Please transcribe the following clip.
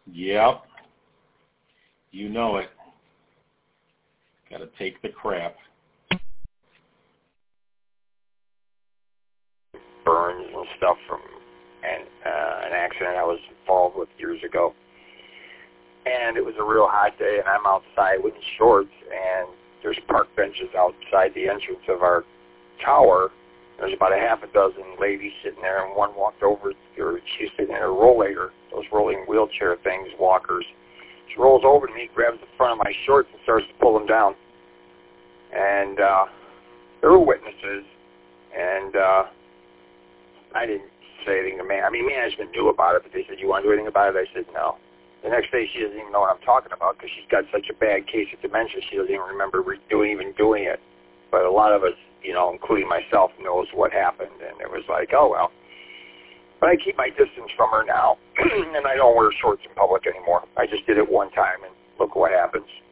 Yep. You know it. Got to take the crap. Burns and stuff from an accident I was involved with years ago. And it was a real hot day, and I'm outside with shorts, and there's park benches outside the entrance of our tower. There's about a half a dozen ladies sitting there, and one walked over, she's sitting in a rollator, those rolling wheelchair things, walkers. She rolls over to me, grabs the front of my shorts, and starts to pull them down. And there were witnesses, and I didn't say anything to management knew about it, but they said, "You want to do anything about it?" I said, "No." The next day, she doesn't even know what I'm talking about because she's got such a bad case of dementia, she doesn't even remember even doing it. But a lot of us, including myself, knows what happened, and it was like, oh, well. But I keep my distance from her now, and I don't wear shorts in public anymore. I just did it one time, and look what happens.